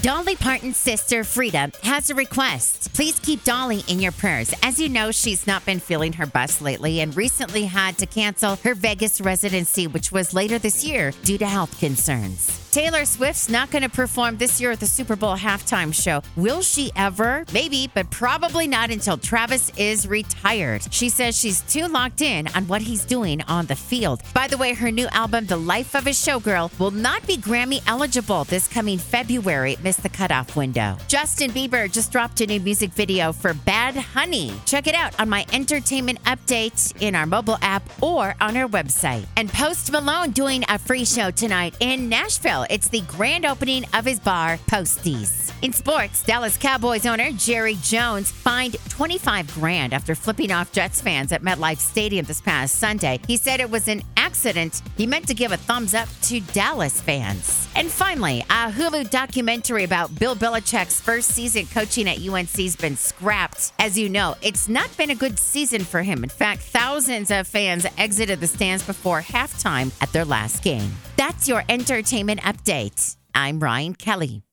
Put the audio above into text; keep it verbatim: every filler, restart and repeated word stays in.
Dolly Parton's sister, Frida, has a request. Please keep Dolly in your prayers. As you know, she's not been feeling her best lately and recently had to cancel her Vegas residency, which was later this year due to health concerns. Taylor Swift's not going to perform this year at the Super Bowl halftime show. Will she ever? Maybe, but probably not until Travis is retired. She says she's too locked in on what he's doing on the field. By the way, her new album, The Life of a Showgirl, will not be Grammy eligible this coming February. It missed the cutoff window. Justin Bieber just dropped a new music video for Bad Honey. Check it out on my entertainment update in our mobile app or on our website. And Post Malone doing a free show tonight in Nashville. It's the grand opening of his bar, Posties. In sports, Dallas Cowboys owner Jerry Jones fined twenty-five grand after flipping off Jets fans at MetLife Stadium this past Sunday. He said it was an accident. He meant to give a thumbs up to Dallas fans. And finally, a Hulu documentary about Bill Belichick's first season coaching at U N C has been scrapped. As you know, it's not been a good season for him. In fact, thousands of fans exited the stands before halftime at their last game. That's your entertainment update. I'm Ryan Kelly.